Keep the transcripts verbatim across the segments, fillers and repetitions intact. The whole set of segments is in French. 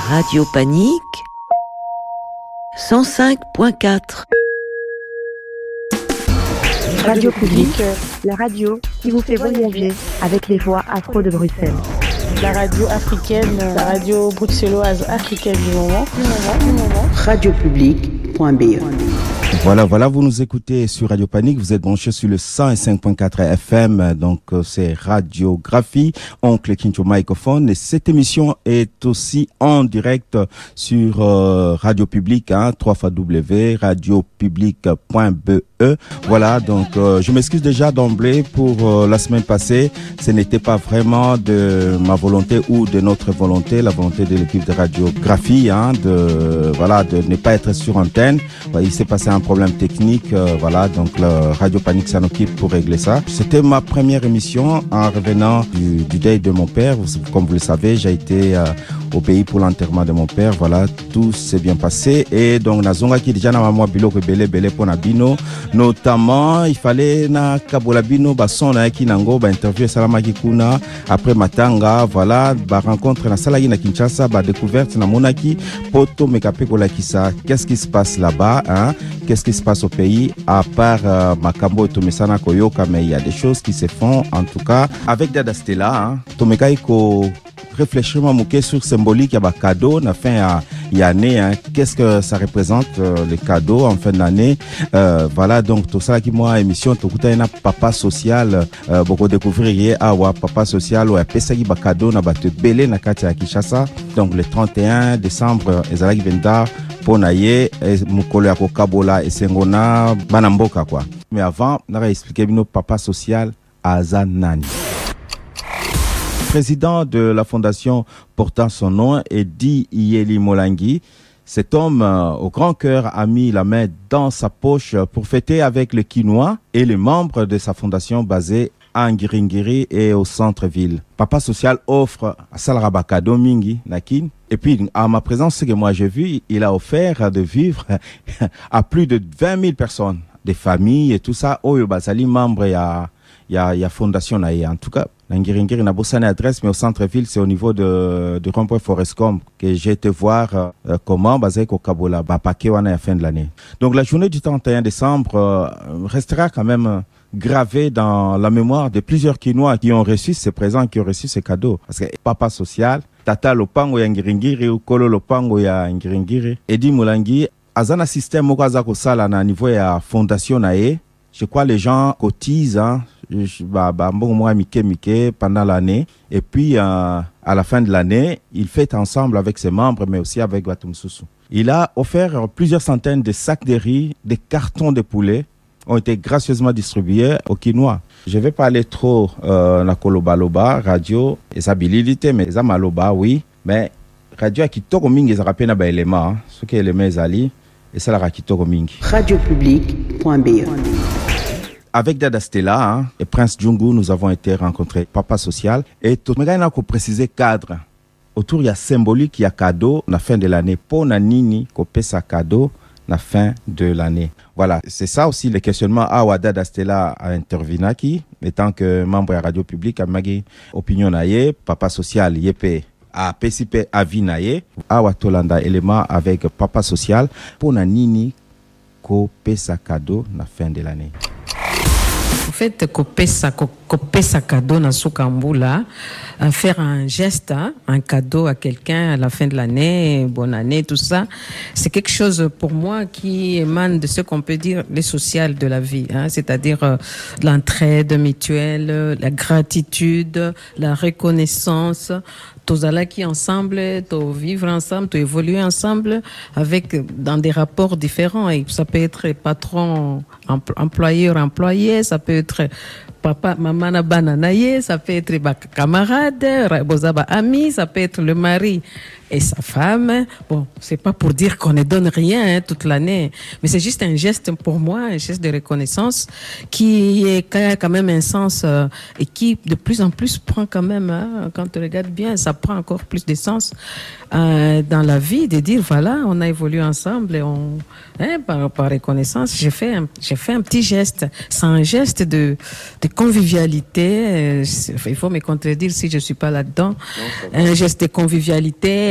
Radio Panique cent cinq point quatre. Radio Publique, la radio qui vous fait voyager avec les voix afro de Bruxelles. La radio africaine, la radio bruxelloise africaine du moment. Du moment, du moment. radio publique point b e. Voilà, voilà, vous nous écoutez sur Radio Panique, vous êtes branchés sur le cent cinq point quatre F M, donc euh, c'est Radiographie, Oncle Kincho microphone, et cette émission est aussi en direct sur euh, Radio Publique, hein, w w w point radio publique point b e. Voilà, donc euh, je m'excuse déjà d'emblée pour euh, la semaine passée, ce n'était pas vraiment de ma volonté ou de notre volonté, la volonté de l'équipe de Radiographie, hein, de voilà, de ne pas être sur antenne. Ouais, il s'est passé un problème technique, euh, voilà, donc le Radio Panique s'en occupe pour régler ça. C'était ma première émission en revenant du, du deuil de mon père. Comme vous le savez, j'ai été euh, au pays pour l'enterrement de mon père. Voilà, tout s'est bien passé. Et donc, nazonga qui déjà na maman biloko belé belé pour nabino. Notamment, il fallait na kabola bino ba son na ki nango ba interview salama ki kuna après matanga, voilà, ba rencontre na sala na Kinshasa, ba découverte na monaki poto mekape kola kisa. Qu'est-ce qui se passe là-bas, hein? Qu'est-ce qui se passe au pays à part euh, Makambo et Tomesana Koyoka, mais il y a des choses qui se font en tout cas avec Dada Stella, hein. Tomeka iko réfléchir mouké sur symbolique ya ba cadeau na fin ya ya année, hein. Qu'est-ce que ça représente euh, les cadeaux en fin d'année, euh, voilà, donc tout ça qui moi émission tout kuta na papa social euh, beaucoup découvrir hier awa papa social ou a pesa ki ba cadeau na ba te belé na kati ya Kinshasa. Donc le trente et un décembre ezalaki venda pona ye mukolo ya kokabola esengona bana mboka quoi. Mais avant on va expliquer bino papa social aza nani. Président de la fondation portant son nom, Edi Yeli Molangi. Cet homme euh, au grand cœur a mis la main dans sa poche pour fêter avec le quinoa et les membres de sa fondation basée à Ngiringiri et au centre-ville. Papa Social offre à Salaraba cadeau mingi nakin. Et puis, à ma présence, ce que moi j'ai vu, il a offert de vivre à plus de vingt mille personnes, des familles et tout ça. Oyo basali membre ya ya ya fondation na en tout cas. Ngiringiri n'a pas adresse, mais au centre-ville, c'est au niveau de, de rond-point Forestcom que j'ai été voir euh, comment basé au Kabola, Bapake wana à la fin de l'année. Donc la journée du trente et un décembre euh, restera quand même gravée dans la mémoire de plusieurs Quinois qui ont reçu ces présents, qui ont reçu ces cadeaux. Parce que papa social, tata lopango ya Ngiringiri ou kolo lopango ya Ngiringiri, Edi Molangi, azana système moko azako sala na niveau ya fondation nae. Je crois les gens cotisent, hein, bah, bah, bon, moi, Mickey, Mickey, pendant l'année. Et puis, euh, à la fin de l'année, il fête ensemble avec ses membres, mais aussi avec Batum Soussou. Il a offert plusieurs centaines de sacs de riz, des cartons de poulet ont été gracieusement distribués aux Quinois. Je ne vais pas aller trop euh, na kolobaloba, radio, et sa habilité, mais ça maloba, oui. Mais radio a kitoko mingi, ça rappelle na élément, ce qui est élément ezali, et ça la rakitoko mingi. radio publique point b e. Avec Dada Stella, hein, et Prince Djungu, nous avons été rencontrés Papa Social. Et tout le monde a précisé cadre. Autour, il y a symbolique, il y a cadeau, la fin de l'année. Pour Nini, qu'on paie sa cadeau, la fin de l'année. Voilà, c'est ça aussi le questionnement. Ah, ouais, Dada Stella a intervenu qui, étant que membre de la radio publique, a magi opinion naie, Papa Social, yépé, a P C P avis naie. Ah, ouais, Tolanda élément avec Papa Social. Pour Nini, qu'on paie sa cadeau, la fin de l'année. En fait, kopesa kopesa cadeau na sukambula, faire un geste, hein, un cadeau à quelqu'un à la fin de l'année, bonne année, tout ça, c'est quelque chose pour moi qui émane de ce qu'on peut dire les social de la vie, hein, c'est-à-dire euh, l'entraide mutuelle, la gratitude, la reconnaissance. Tous allons qui ensemble, tous vivre ensemble, tous évoluer ensemble avec dans des rapports différents. Et ça peut être patron, employeur, employé, ça peut être papa, maman na bananaye, ça peut être bah, camarade, bozaba ami, ça peut être le mari et sa femme. Bon, c'est pas pour dire qu'on ne donne rien hein, toute l'année, mais c'est juste un geste pour moi, un geste de reconnaissance qui est a quand même un sens euh, et qui de plus en plus prend quand même, hein, quand tu regardes bien, ça prend encore plus de sens euh, dans la vie de dire voilà, on a évolué ensemble et on, hein, par, par reconnaissance, j'ai fait, un, j'ai fait un petit geste, c'est un geste de, de convivialité. Euh, il faut me contredire si je suis pas là-dedans. Un geste de convivialité.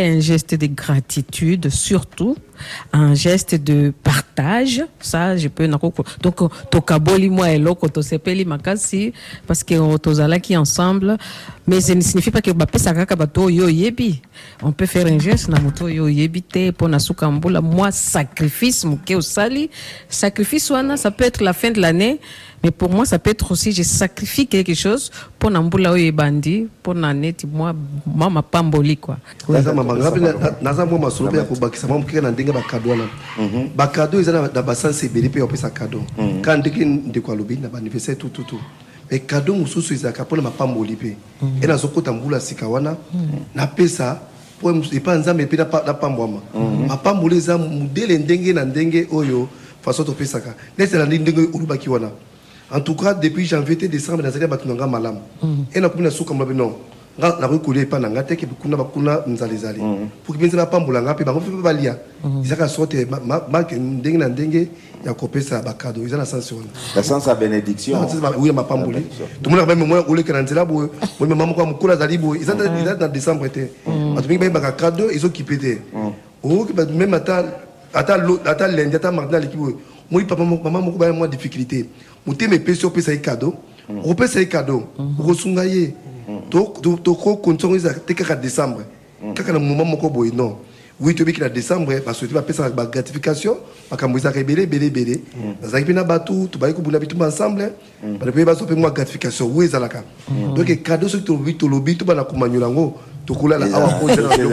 un geste de gratitude, surtout un geste de partage. Ça, je peux donc tokaboli moi et loko to sepeli makasi parce que tozala qui ensemble, mais ça ne signifie pas que bapé sakaka bato yo yebi. On peut faire un geste na moto yo yebi te pour na sukambula. Moi sacrifice muke osali, sacrifice wana ça peut être la fin de l'année, mais pour moi ça peut être aussi je sacrifie quelque chose pour na mbula oyo bandi pour na neti moi mama pamboli quoi. Naza mama ngapi naza mo masolo pe yakubakisa mama mukeka na ndenge ba cadeau na. Ba cadeau ezana da basanse beli pe opesa cadeau. Quand ndiki ndiko alobi na ba anniversaire tout tout tout. Mais cadeau mususu ezaka pona mapamboli pe. Et na zokota mbula sika wana na pesa pour epa nzambe pe na pambwama. Mapamboli eza mudele ndenge na ndenge oyo façon to pesaka. Nese na ndenge urubaki wana. En tout cas, depuis janvier et décembre, dans les années malam. Et na kumina suka mlabe non. Na na rekule pa na ngate ke kuna bakuna nzalizali. Pour que bien pa mbulanga pe bango fe balia. Izaka sorte ma ma ndenge na ndenge ya kopesa bakado. Izana sens on. La sens à bénédiction. Oui, ma pambuli. Tout le monde a même moi ole kana nzela bo. Moi maman ko mukula zali bo. Izana izana dans décembre était. Atu mingi ba cadeau, ils ont qui pété. Oh, même ata ata ata lundi ata mardi l'équipe. Moi papa maman moko ba moi difficulté. Mouté mes pécio pesa cadeau, on peut payer cadeau, on sungaye. Donc donc donc condition ils a teka décembre. Kaka na moment moko boy non. Oui tu veux que na décembre parce que tu vas payer sa gratification, parce que moi ça rebelle belé belé. Ça qui na batu, tu vas ko bula bitu ensemble. Ba le payer ba so payer moi gratification, oui ça la ka. Donc cadeau ce que tu veux tu lobi tu ba na kumanyolango, to kula la awa ko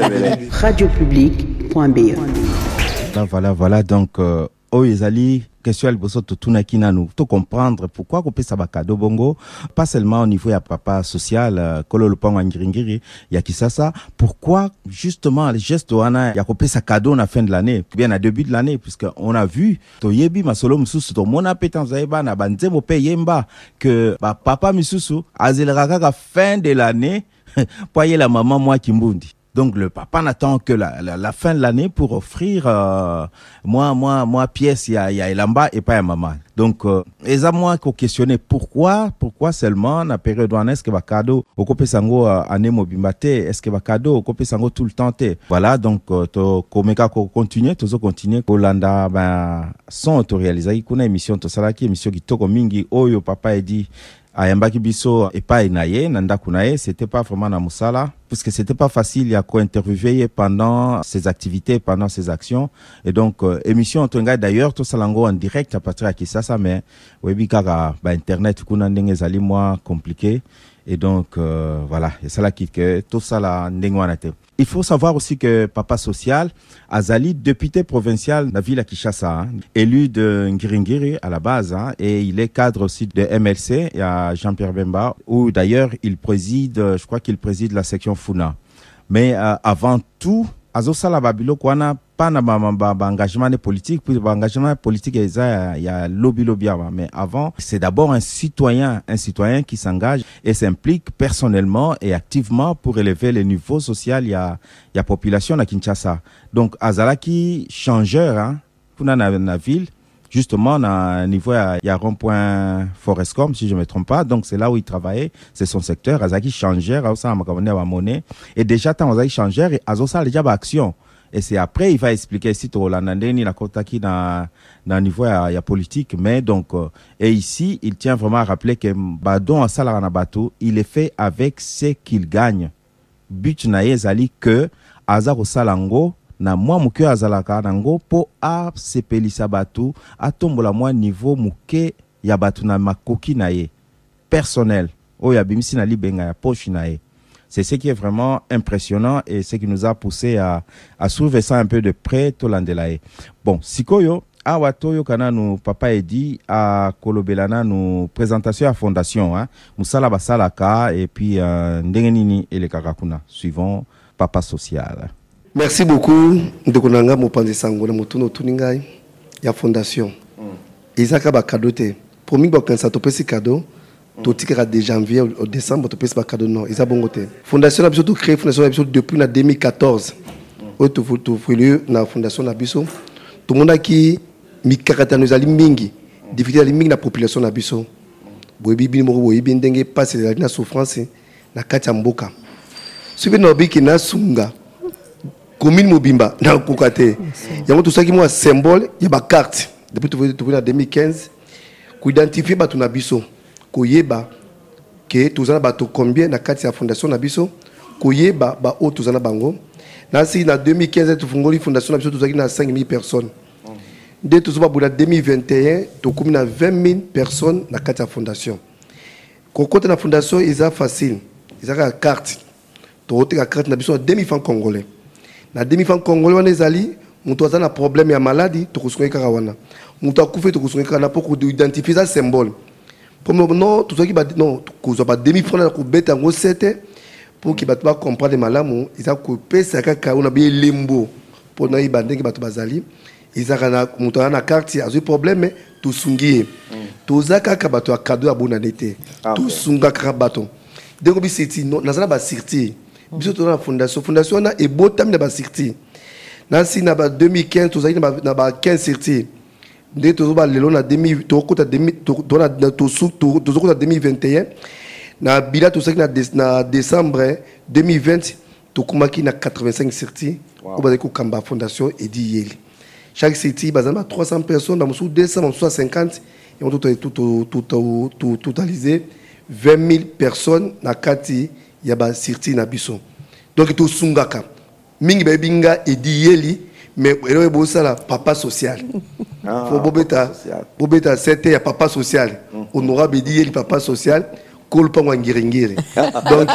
radio public point b e. Voilà voilà donc euh, Oyezali question elle bosso to tunaki nanu to comprendre pourquoi ko pesa ba cadeau bongo pas seulement au niveau ya papa social kolo lupango ngiringiri ya kisasa pourquoi justement les gestes wana ya ko pesa cadeau na fin de l'année bien à début de l'année puisque on a vu to yebi masolo mususu to mona petan zaiba na banzemo pe yemba que ba papa mususu azelera ka fin de l'année poyer la maman moi kimbundi. Donc le papa n'attend que la, la, la fin de l'année pour offrir euh, moi moi moi pièce ya ya elamba et pas ya maman. Donc euh, eza moi ko questionner pourquoi pourquoi seulement na période où est-ce que ba cadeau au kopé sango année mobimbate est-ce que ba cadeau au kopé sango tout le temps té. Voilà donc euh, to komeka ko continuer tozo continuer ko landa ben son autoréaliser kuna émission to salaki émission kitoko mingi oyo papa dit ayambaki biso epai na ye na ndaku na ye c'était pas vraiment na musala parce que c'était pas facile ya ko interviewer pendant ses activités pendant ses actions et donc euh, émission tonga d'ailleurs to salango en direct à partir de Kisasa mais webi kaka ba internet kuna ndenge zali moi compliqué et donc euh, voilà et ça la qui que tout ça la ndenge wana te. Il faut savoir aussi que Papa Social, Azali, député provincial de la ville à Kinshasa, hein, élu de Ngiringiri à la base, hein, et il est cadre aussi de M L C, il y a Jean-Pierre Bemba, où d'ailleurs il préside, je crois qu'il préside la section Funa. Mais euh, avant tout, Azosala Babilo Kwana, pas na engagement politique, puis engagement politique il y a lobby lobby mais avant c'est d'abord un citoyen, un citoyen qui s'engage et s'implique personnellement et activement pour élever le niveau social il y a il y a population à Kinshasa. Donc Azalaki changeur hein pour na na ville justement à niveau il y a rond-point Forestcom si je me trompe pas, donc c'est là où il travaillait, c'est son secteur. Azaki changeur à ça ma monnaie et déjà tant Azaki changeur et Azosa déjà ba action. Et c'est après il va expliquer si to la nandeni la kotaki dans dans niveau ya, ya politique mais donc euh, et ici il tient vraiment à rappeler que badon à salara bateau il est fait avec ce qu'il gagne. But na yezali que azaro salango na moi muke azalaka nango po a sepelisa bateau atombola moi niveau muke ya bateau na makoki na ye personnel o ya bimisi na libenga ya poche na ye. C'est ce qui est vraiment impressionnant et ce qui nous a poussé à, à suivre ça un peu de près tout l'andelaye. Bon, sikoyo, awa toyo kana nous papa edi à kolobelana nous présentation à fondation, hein. Musala basala ka et puis ndengenini et les kakakuna. Suivons Papa Social. Merci beaucoup de konanga mopanzi sango na mutuno tuningai ya fondation. Izaka ba kadote. Pour mi ba kansa to pesi cadeau. Tout de janvier au décembre, tu peux pas cadeau non. Ils ont bon côté. Fondation a surtout créé fondation depuis la deux mille quatorze. Où tu tu fais la fondation na biso. Tout le monde qui mi caractérise ali mingi, difficulté ali mingi la population na biso. Boyebi bini mo boyebi ndenge passe la souffrance na kati ya mboka. Subi no bi ki na sunga. commune mobimba na kokate yango tout ça qui moi symbole ya ba carte depuis depuis en deux mille quinze ko identifier ba tuna biso ko yeba que tozana bato combien na kati ya fondation na biso ko yeba ba o tozana bango na si na deux mille quinze tu fungoli fondation na biso tozaki na cinq mille personnes dès tout ça pour la deux mille vingt et un to commune na vingt mille personnes na kati ya fondation ko côté na fondation isa facile isa ka carte to ote ka carte na biso deux mille francs congolais na deux mille francs congolais on ezali mutu aza na problème ya maladie to kusunga kaka wana mutu akufe to kusunga kaka na pour identifier ça symbole pour non tout ça qui va non ko ba deux mille francs na ko beta ngo sete pour que bato ba comprendre malamu isa ko pesa kaka on a bien limbo pour na ibande ki bato bazali isa kana mutu na carte azu problème to sungie to za kaka bato a cadeau ya bona nete to sunga kaka bato deko bi seti non nazala ba sirti biso to na fondation fondation na e botam na ba sirti na si na ba deux mille quinze to za na ba quinze sirti de to ba lelo na deux mille to kota deux mille to na to su to to kota deux mille vingt et un na bila to na na décembre deux mille vingt to kumaki na quatre-vingt-cinq sirti au ba ko kamba fondation et di yeli chaque sirti bazama trois cents personnes dans sous deux cents soit cinquante et on tout tout tout tout tout totalisé vingt mille personnes na kati ya ba sirti na biso donc to sungaka mingi ba binga et di yeli mais ero bo sala papa social ah, faut bobeta bobeta c'était ya papa social mm-hmm. Honorable di yeli papa social kol pa ngirengire donc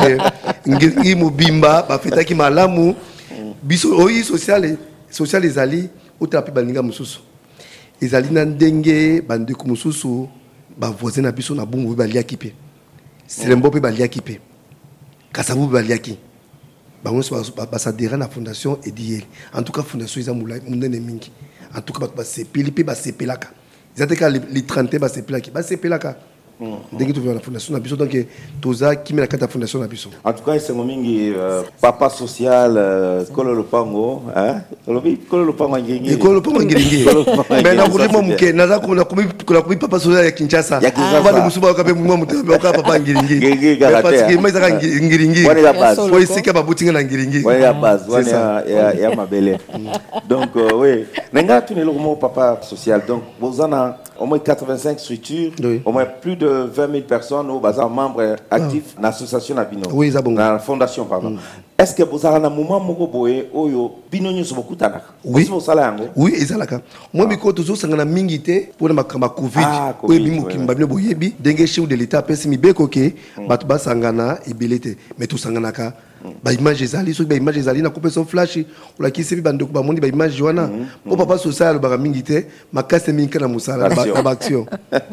ngiri mobimba ba feta ki malamu biso oyi social social ezali otapi baninga mususu ezali na ndenge bande ku mususu ba voisin na biso na bungu ba liaki pe Selembo pe ba liaki pe Kasavu ba liaki bango so ba sadera na fondation et di en tout cas fondation isa mulai munene mingi en tout cas ba sepeli pe ba sepelaka zateka les trente ba sepelaki ba sepelaka ndenge tu veux la fondation na biso donc toza qui met la carte de fondation na biso en tout cas c'est mingi papa social kolo lopango hein kolo lopango ngingi kolo lopango ngingi mais na kulimo mke naza kuna kumi kuna kumi papa social ya Kinshasa ba de musuba ka pe mwa mutembe ka papa ngiringi parce que mais ça ngiringi faut ici ka ba butinga na ngiringi ouais ya base ouais ya ya mabele donc oui nenga tu ne le mot papa social donc vous en a au moins quatre-vingt-cinq structures au moins plus de vingt mille personnes au bazar membres actifs dans l'association Nabino. Oui, ça bon. Dans la fondation pardon. Mm. Est-ce que vous avez un moment moko boye oyo binonyo so beaucoup tanaka? Oui. Vous sala yango? Oui, ezalaka. Moi biko toujours sangana mingité pour na makamba Covid. Oui, bimu kimba bino boyebi denge chef de l'état pesi mi beko ke batu ba sangana ibelete. Mais tout sangana ka ba image ezali so ba image ezali na couper son flash ou la kisi bi bande ko ba moni ba image wana. Po papa social ba mingité makase minka na musala ba ba action.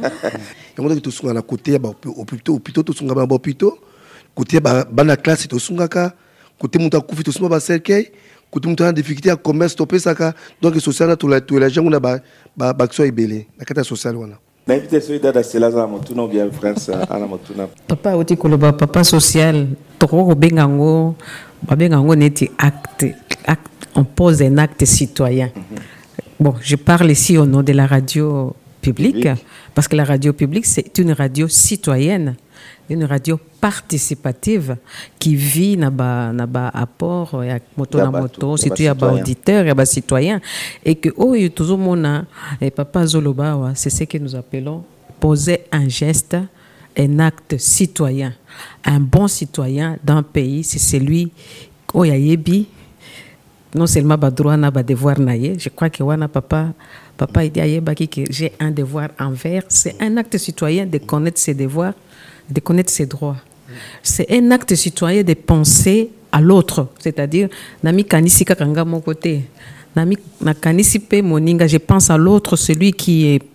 Yango to sunga na côté ya ba hôpital hôpital to sunga ba hôpital côté ba bana classe to sunga ka côté muta kufi to sunga ba cercueil côté muta difficulté à commerce to pesaka donc social na to la to la jangu na ba ba action ibele na kata social wana. Mais peut-être celui d'Ada Celaza Motuno bien France ana Motuna. Papa oti koloba papa social toko bengango ba bengango neti acte acte on pose un acte citoyen. Mm-hmm. Bon, je parle ici au nom de la radio publique, public. Parce que la radio publique, c'est une radio citoyenne, une radio participative qui vit dans ba apport, il y a moto na moto, surtout il y a ba auditeur, il y a ba citoyen, et que oh il y a toujours mon et papa Zoloba, c'est ce que nous appelons poser un geste, un acte citoyen, un bon citoyen d'un pays, c'est celui oh il y a yebi non seulement ba droit na ba devoir naie, je crois que wana papa papa il dit à Yebaki que j'ai un devoir envers, c'est un acte citoyen de connaître ses devoirs, de connaître ses droits. C'est un acte citoyen de penser à l'autre, c'est-à-dire nami kanisi kakanga mon côté, nami na kanisi pe moninga, je pense à l'autre, celui qui est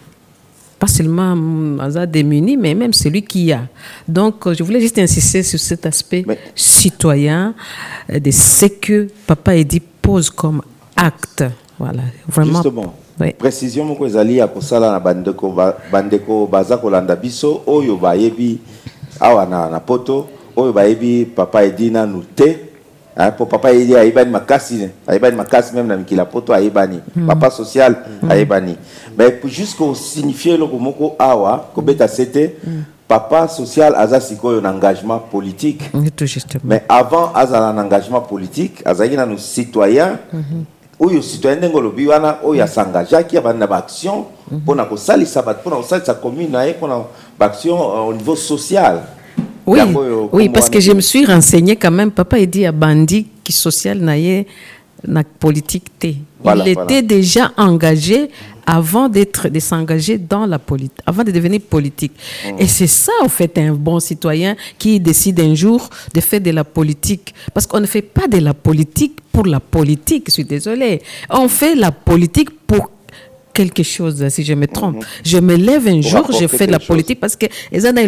pas seulement démuni, mais même celui qui a. Donc, je voulais juste insister sur cet aspect mais... citoyen de ce que Papa Edi pose comme acte. Voilà, vraiment. Justement, oui. Précision, mon cousin, à Kosala na bandeko bandeko bazako landa biso oyo bayebi awa na na poto oyo bayebi Papa Edi na nuté. Hein, pour papa il dit aïbani makasi aïbani makasi même na mikila poto aïbani mm. Papa social mm. aïbani mais pour jusqu'au signifier le moko awa ko beta c'était papa social aza sikoyo un engagement politique. Tout justement. Mais avant azala un engagement politique, azaki na nos citoyens. Oyo citoyen ndengolobi wana oyo s'engagaki abanda ba action pour na ko salisa ba pour na ko salisa commune na pour na ba action au niveau social. Oui, oui, parce que je me suis renseigné quand même. Papa il dit à Bandi qui social naie na politique té. Voilà, il voilà. était déjà engagé avant d'être de s'engager dans la politique, avant de devenir politique. Mmh. Et c'est ça en fait un bon citoyen qui décide un jour de faire de la politique, parce qu'on ne fait pas de la politique pour la politique. Je suis désolée. On fait la politique pour quelque chose, si je me trompe. Mmh. Je me lève un pour jour, je fais de la chose. Politique parce que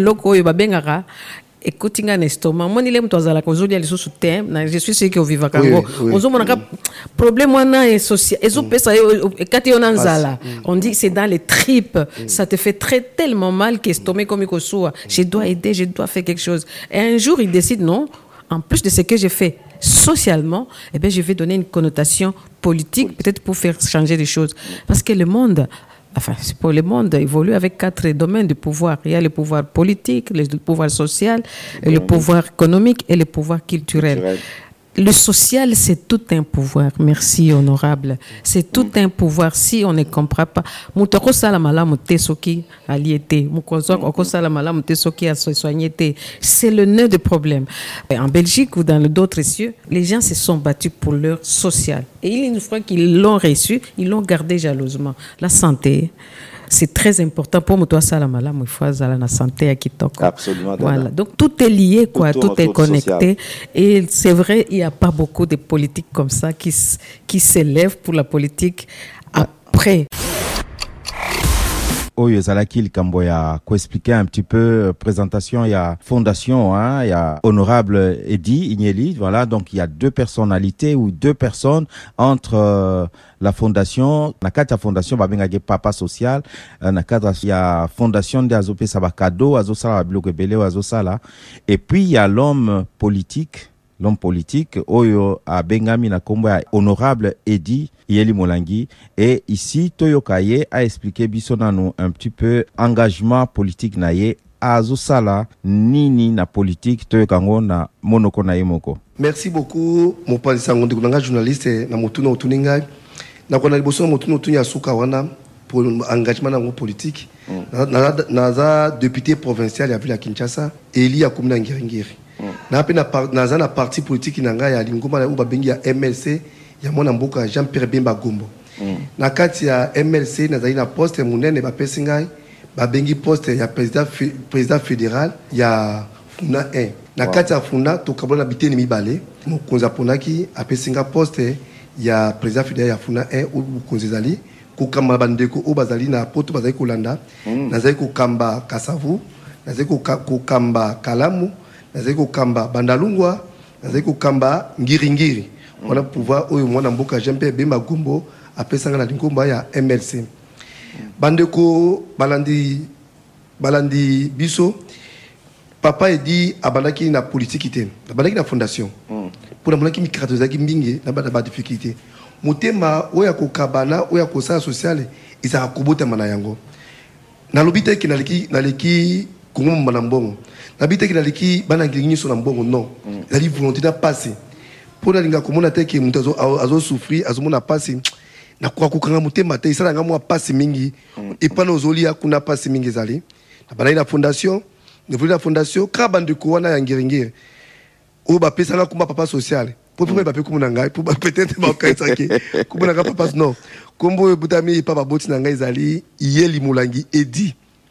écoute, un estomac. Moi, je suis sûr que vous vivez Congo. Problème, est social. On dit que c'est dans les tripes. Ça te fait très tellement mal qu'estomac comme il soit. Je dois aider, je dois faire quelque chose. Et un jour, il décide non. En plus de ce que j'ai fait socialement, eh bien, je vais donner une connotation politique, peut-être pour faire changer les choses. Parce que le monde. Enfin, pour le monde évolue avec quatre domaines de pouvoir. Il y a le pouvoir politique, le pouvoir social, mmh. le pouvoir économique et le pouvoir culturel. culturel. Le social, c'est tout un pouvoir. Merci, honorable. C'est tout un pouvoir si on ne comprend pas. C'est le nœud du problème. En Belgique ou dans d'autres cieux, les gens se sont battus pour leur social. Et une fois qu'ils l'ont reçu, ils l'ont gardé jalousement. La santé, c'est très important pour moi. Toi, ça la malam, il faut avoir la santé à Kitoko. Absolument. Voilà. Donc tout est lié, quoi. Tout, tout est connecté. Social. Et c'est vrai, il n'y a pas beaucoup de politiques comme ça qui qui s'élèvent pour la politique après. Oyo Zalaki Likambo ya ko expliquer un petit peu présentation, il y a fondation, hein, il y a honorable Eddy Igneli, voilà, donc il y a deux personnalités ou deux personnes entre euh, la fondation, na kati ya fondation babengaki papa social, euh, na cadre il y a fondation de Azope Sabakado, Azosala Biloko Ebele, Azosala, et puis il y a l'homme politique, l'homme politique oyo a bengami na kombo ya honorable Eddy Igneli Molangi, et ici Toyokaye a expliqué bisonano un petit peu engagement politique naye azosala nini na politique Toyokango na monoko na yemoko. Merci beaucoup mon pali sangondi kunanga journaliste na mutuna utuninga na kona liboso mutuna utunya suka wana pour engagement na politique mm. na, na, na za député provincial ya ville ya Kinshasa Eli ya kumina ngiringiri mm. na pe na na na parti politique nanga ya lingoma ya ubabengi ya M L C ya mwana mboka Jean-Pierre Bemba Gombo mm. na kati ya M L C na zaina poste munene ba pesingai ba bengi poste ya président président fédéral ya Funa un na wow. kati ya Funa to kabona biteni mibale mo konza ponaki a pesinga poste ya président fédéral ya Funa un ou konzezali ko kamba bandeko o bazali na poto bazali kolanda mm. na zali ko kamba Kasavu na zali ko kamba Kalamu na zali ko kamba Bandalungwa na zali ko kamba Ngiringiri. On a pouvoir oyo mwana mboka Jean-Pierre Bemba Gombo apesanga na lingomba ya M L C. Bandeko balandi balandi biso papa Eddy abandaki na politique te. Abandaki na fondation. Mm. Pour na monaki mikratozaki mbinge na bada ba difficulté. Motema oya ko kabana oya ko sa sociale isa kubota mana yango. Na lobita ki na leki na leki kongo manambongo. Na bita ki na leki bana ngiringi so na mbongo non. Mm. La volonté na passer. Pour la linga komona teke mutazo azo souffrir azomona pasi na kwa kukanga mutema te isala ngamwa pasi mingi et pas nos olia kuna pasi mingi zali na bana la fondation ne la fondation kabande ko wana ya ngiringiri o ba pesa na kumba papa social pour pour ba pe kumuna ngai pour peut-être ba kaitsaki kumuna ka papa non kombo butami papa boti na ngai zali Igneli Molangi Eddy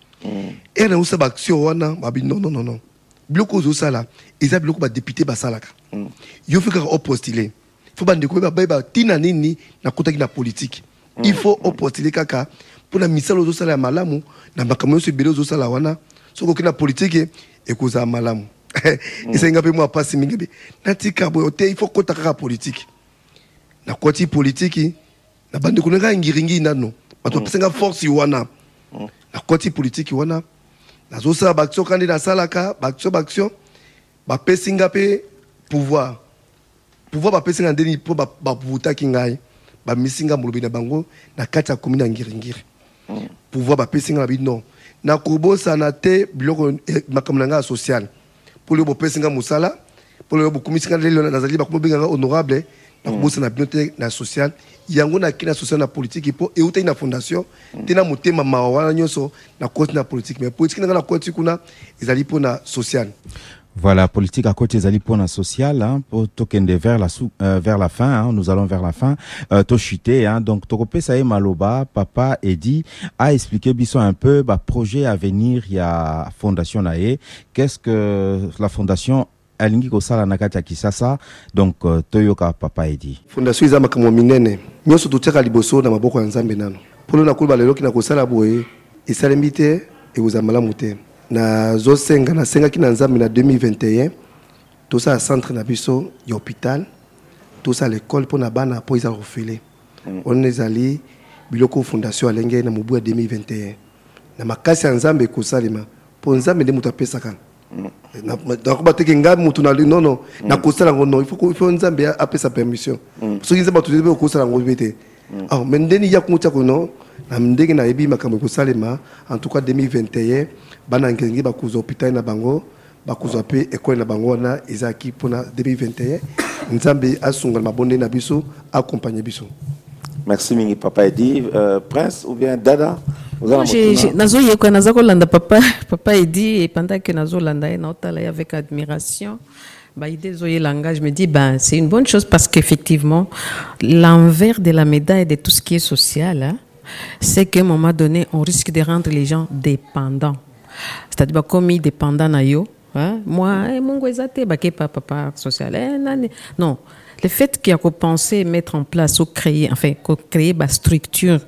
et na usa ba action wana babi non non non non bloko zo sala eza bloko ba député ba salaka mm. yo fika au postuler faut bande ko ba ba tina nini na kotaki na politique mm. il faut au postuler kaka pour na misalo zo sala ya malamu na makamyo so belo zo sala wana soko kina politique e ko za malamu mm. isenga pe moi passe mingi be natika boyo te il faut kotaka ka politique na koti politique na bande ko nga ngiringi nano bato mm. pesenga force wana mm. na koti politique wana na zosa baktio candidat salaka baktio baktio ba pesinga pe pouvoir pouvoir ba pesinga ndeni po ba buta kingai ba misinga mulubi na bango na kati ya commune Ngiringiri mm. pouvoir ba pesinga ba bi non na kobosa na te biloko makambo na nga social pour le bopesi nga musala pour le bokumisi nga lelo nazali bakomo benga nga honorable na kobosa na binote na social yango na kina social na politique po e uta na fondation tena mutema mawa nyonso na côté na politique mais politique na côté kuna ezali po na social. Voilà, politique à côté des alipons social, hein, pour tokende vers la sous, euh, vers la fin, hein, nous allons vers la fin, euh, tochité, hein, donc Tokopé Sae Maloba, papa Edi a expliqué bisson un peu, bah, projet à venir, il y a Fondation Nae, qu'est-ce que la Fondation Alingi Kosala Nakati Kisasa, donc, euh, Toyoka papa Edi. Fondation Izama kamo minene, nyoso tuteka liboso na maboko ya nzambe nano. Polo na kulba lelo kina kosala boye, isalemite, e uzamala mute. Na zo senga na senga ki na nzambe na deux mille vingt et un tout ça centre na biso ya hôpital tout ça l'école pour na bana po isa refélé on ezali biloko fondation alenge na mobu ya deux mille vingt et un na makasi ya nzambe ko salima po nzambe de mutu apesa kan na ko bateke ngam mutu na non non na ko sala ngono il faut il faut nzambe apesa permission so nzambe tu debe ko sala ngobete ah mendeni ya kumucha ko no na ndenge na yebi makambo ko salima en tout cas deux mille vingt et un bana ngengi bakuza hôpital na bango bakuza pe école na bango na ezaki pona deux mille vingt et un nzambe asunga mabonde na biso accompagner biso. Merci mingi papa Edi. euh, Prince ou bien Dada j'ai nazo yeko nazako landa papa papa Edi et pendant que nazo landa et naotala avec admiration bah idée zoye langage me dit ben c'est une bonne chose parce qu'effectivement l'envers de la médaille de tout ce qui est social hein, c'est qu'à un moment donné on risque de rendre les gens dépendants. C'est-à-dire comme il dépendant na yo hein? Moi eh, mon goizate baké papa social eh, nani. Non, le fait qu'il y a qu'on penser mettre en place ou créer enfin qu'on créer ba structure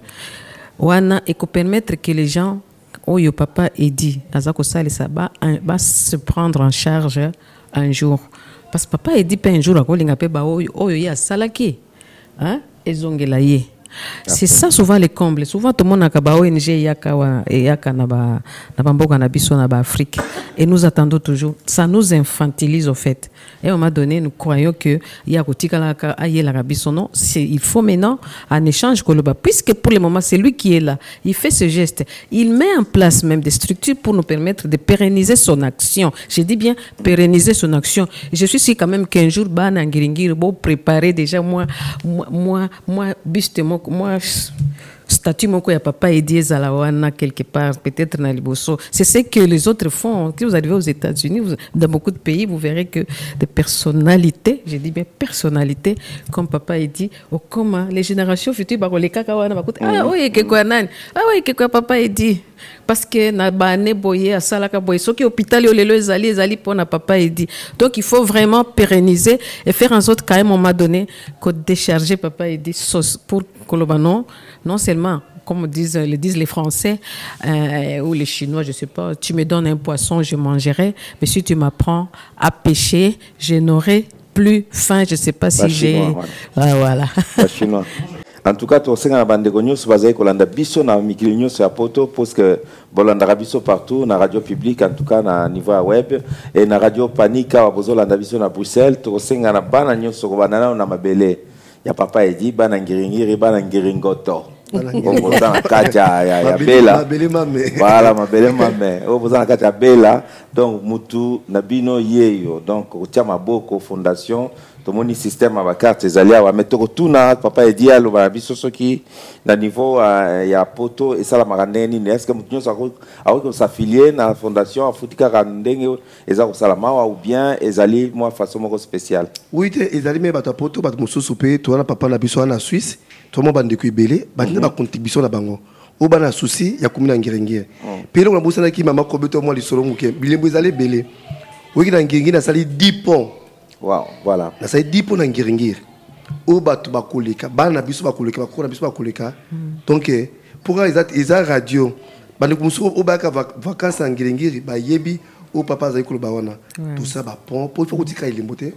wana et qu'on permettre que les gens oh yo papa Edi azako sale ça ba va se prendre en charge un jour parce que papa Edi pas un jour akolinga pe ba oh yo ya salaki hein ezongela ye. C'est ça souvent les combles. Souvent tout le monde a ka ba O N G yaka wa yaka na ba na bamboka na biso na ba Afrique et nous attendons toujours. Ça nous infantilise au fait. Et à un moment donné nous croyons que ya kotika la ka aye la biso non, c'est il faut maintenant en échange koloba puisque pour le moment c'est lui qui est là. Il fait ce geste. Il met en place même des structures pour nous permettre de pérenniser son action. Je dis bien pérenniser son action. Je suis sûr quand même qu'un jour ba na ngiringiri bo préparer déjà moi moi moi justement moi statut moko ya papa Edi ezalawana quelque part peut-être na liboso c'est ce que les autres font. Si vous arrivez aux États-Unis vous, dans beaucoup de pays vous verrez que des personnalités je dis bien personnalités comme papa Edi ou comme les générations futures ba koleka kawana ba ah oui que quoi nani ah oui que quoi papa Edi parce que na bane boye asalaka boye soki hôpital yo lelo ezali ezali pona papa Edi donc il faut vraiment pérenniser et faire en sorte qu'à un moment donné que décharger papa Edi pour Kolobano non seulement comme disent, le disent les Français euh, ou les Chinois, je ne sais pas, tu me donnes un poisson, je mangerai, mais si tu m'apprends à pêcher, je n'aurai plus faim, je ne sais pas si bah, j'ai... Chinois, ouais. Ah, voilà. Bah, chinois. En tout cas, tu as un bandeko news, tu as kolanda biso na mikili news ya poto parce que bolanda biso partout na radio publique en tout cas na niveau web et na radio Panika wa bozolanda biso na Bruxelles, tu as un bana news ko banana na mabele. Ya papa Edi bana ngiringiri bana ngiringoto. Bongo sana kacha ya ya bela. Voilà mabele mame. Obo sana kacha bela donc mutu nabino yeyo donc otia maboko fondation tomoni système aba carte ezalia wa metoko tuna papa Edi alo ba biso soki na niveau uh, ya poto et sala makaneni est-ce que mutu nyosa ko ako s'affilier na fondation afutika kandenge eza ko salama ou bien ezali moi façon moko spéciale. Oui te ezali me bato poto bato mususu pe to na papa na biso na Suisse to mo bande ko ibele bande ba contribution na bango o bana souci ya kumina ngirengire pe lo na bosana ki mama ko beto mo li solo muke bilembo ezali belé o ki na ngirengire na sali dix ponts. Wow, voilà. Na sali dix ponts na ngirengire o bato bakoleka bana biso bakoleka bakona biso bakoleka donc pour les za radio bande ko musu o baka vacances na ngirengire ba yebi o papa za ikolo ba wana tout ça ba pont pour faut ko tika ilembote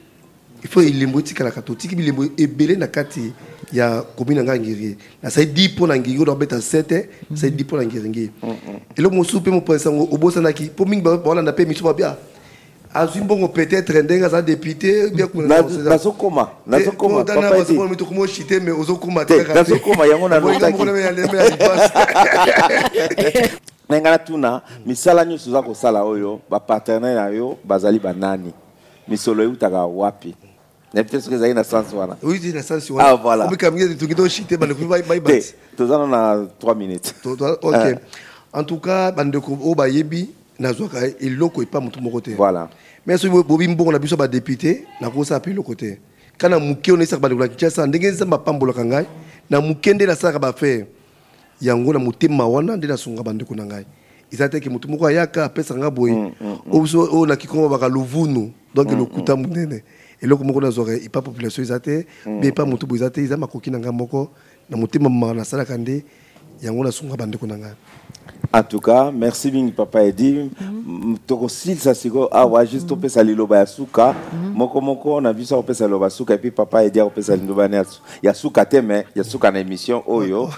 il faut ilembo tika la katotiki bilembo ebele na kati ya commune nga ngiri na sai dix ponts na ngiri do beta sept sai dix ponts na ngiri et le musu pe mo pensa o bosana ki po mingi ba wana na pe miso ba bia azumbongo peut-être ndenga za député bien ko na zo koma na zo koma papa Edi mo to komo chité mais ozo koma te na zo koma yango na lota ki Nengana tuna misala nyuso za kosala oyo ba partenaire na yo bazali banani. Misolo yutaka wapi? Peut-être que ça a une sens wana. Oui, c'est une sens wana. Ah voilà. On peut caminer tout kido chité bande ku bye bye. Tous en a trois minutes. OK. En tout cas, bande ko o ba yebi na zoka eloko e pas mutu mokote. Voilà. Mais so bobi mbongo na biso ba député na ko sa appeler côté. Kana muke on esa ba de Kinshasa ndenge nzamba pambola kangai na mukende na saka ba faire. Yango na mutema wana ndina sunga bande ko nangai. Izate ke mutu moko ayaka apesa nga boy. Obuso o na kikongo ba luvunu. Donc le kuta munene. Et là, comme on a dit, pas population isate, mais pas mutu isate, ils ont ma coquine en moko, na mutu maman na sala kande, yango na sunga bande konanga. En tout cas, merci bien papa Edi. Toko sil ça siko ah ouais juste au pesa liloba yasuka. Moko moko on a vu ça au pesa liloba suka et puis papa Edi au pesa liloba ne yasuka te mais yasuka na émission oyo.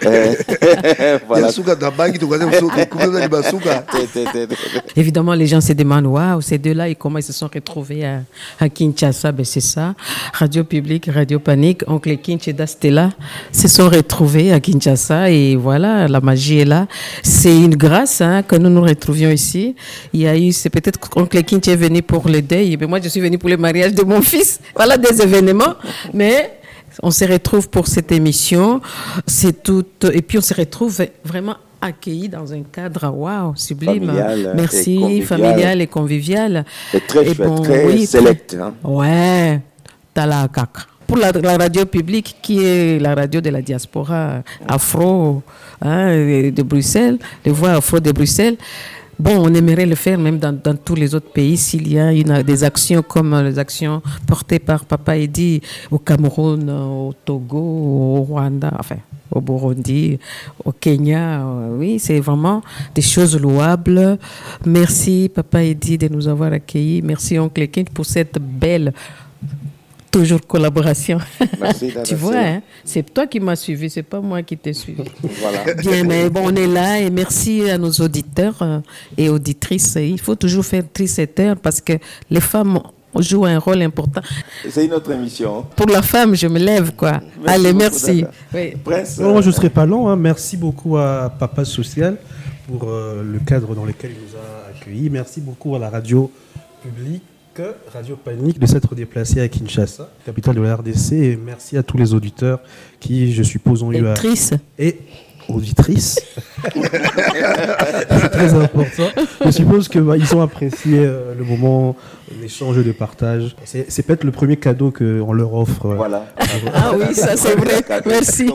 Yasuka da bangi to kaze musuka kumeza liba suka. Évidemment les gens se demandent waouh ces deux-là et comment ils se sont retrouvés à, à Kinshasa. Ben c'est ça. Radio Publique, Radio Panique, Oncle Kinch et Dastella se sont retrouvés à Kinshasa et voilà la magie est là. C'est une grâce hein, que nous nous retrouvions ici. Il y a eu, c'est peut-être qu'Oncle Kinch est venu pour le deuil, mais moi je suis venu pour le mariage de mon fils. Voilà des événements. Mais on se retrouve pour cette émission. C'est tout. Et puis on se retrouve vraiment accueillis dans un cadre waouh sublime. Familial Merci, et familial et convivial. Et très et chouette, bon, très oui, select. Hein. Ouais, talakak. Pour la, la radio publique, qui est la radio de la diaspora afro hein, de Bruxelles, les voix afro de Bruxelles, bon, on aimerait le faire même dans, dans tous les autres pays s'il y a une, des actions comme les actions portées par Papa Edi au Cameroun, au Togo, au Rwanda, enfin au Burundi, au Kenya. Oui, c'est vraiment des choses louables. Merci Papa Edi de nous avoir accueillis. Merci Oncle Kinch pour cette belle toujours collaboration. Merci, tu vois, hein, c'est toi qui m'as suivi, c'est pas moi qui t'ai suivi. Voilà. Bien, mais bon, on est là et merci à nos auditeurs euh, et auditrices. Il faut toujours faire tricéteur parce que les femmes jouent un rôle important. C'est une autre émission. Pour la femme, je me lève, quoi. Merci. Allez, merci. Oui. Prince, non, euh... je ne serai pas long. Hein. Merci beaucoup à Papa Social pour euh, le cadre dans lequel il nous a accueillis. Merci beaucoup à la radio publique. Radio Panique de s'être déplacé à Kinshasa, capitale de la R D C, et merci à tous les auditeurs qui, je suppose, ont eu à... Auditrices. Et auditrices. C'est très important. Je suppose qu'ils bah, ont apprécié euh, le moment, l'échange de partage. C'est, c'est peut-être le premier cadeau qu'on leur offre. Euh, voilà. Ah oui, ça c'est vrai. Merci.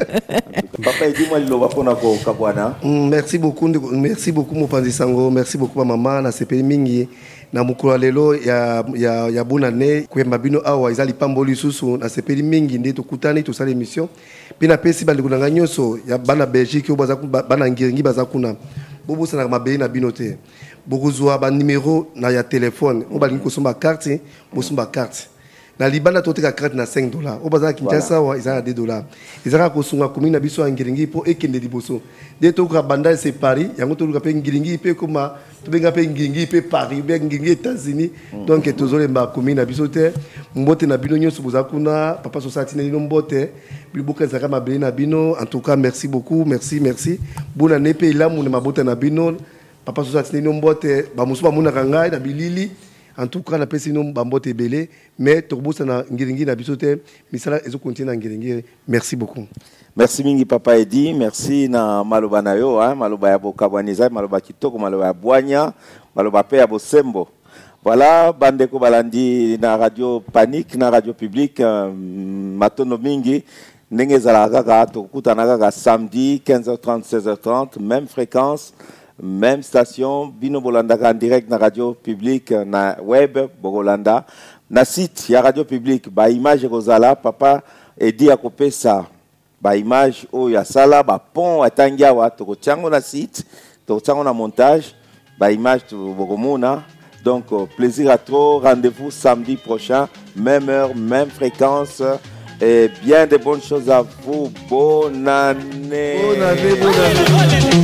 Papa, dis-moi, il va pour Merci beaucoup, merci beaucoup, Mopanzi Sango. Merci beaucoup, ma maman, na sepe mingi. Na mukula lelo ya ya ya bonane kwemba bino awa izali pamboli susu na sepeli mingi ndi tukutani to sala émission pina pesi bandi kunanga nyoso ya bana Belgique obaza bana ngiringi baza kuna bobo sana mabei na bino te bokuzwa ba numéro na ya téléphone obali kosomba carte bosomba carte na libanda toteka carte na cinq dollars obaza Kinshasa wa izana deux dollars izaka kosunga komina biso ngiringi po ekende liboso de to ka banda c'est Paris yango to ka pe ngiringi pe koma to benga pe ngiringi pe Paris be ngiringi États-Unis donc tozole mba komina biso te mbote na bino nyoso boza kuna papa society na mbote biboka zaka mabeli na bino en tout cas merci beaucoup merci merci bona nepe ilamu na mabota na bino papa society na mbote ba musuba muna kanga na bilili. En tout cas, on a passé nos bambotes belé, mais Torbo na ngiringi na bisote, misala ezo continue na ngiringi. Merci beaucoup. Merci mingi papa Edi, merci na maloba na yo, hein, maloba ya bokabwaniza, maloba kitoko, maloba ya bwanya, maloba pe ya bosembo. Voilà, bandeko balandi na radio Panique, na radio publique, euh, matono mingi, ndenge zalaka kaka tokutana kaka samedi quinze heures trente seize heures trente, même fréquence. Même station, Bino Bolanda en direct na radio publique, na web Bolanda, na site ya radio publique, ba image Rosala, papa Edi akopé ça, ba image o ya sala, ba pont atangia wa toko tiango na site, toko tiango na montage, ba image to bogomona. Donc plaisir à trop, rendez-vous samedi prochain, même heure, même fréquence. Et bien de bonnes choses à vous. Bonne année. Bonne année, bonne année.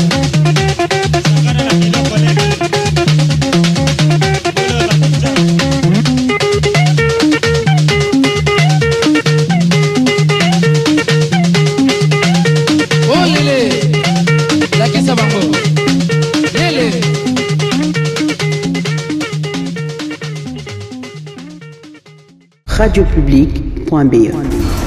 Oh Lélé, la caisse à banco. radiopublique point b e.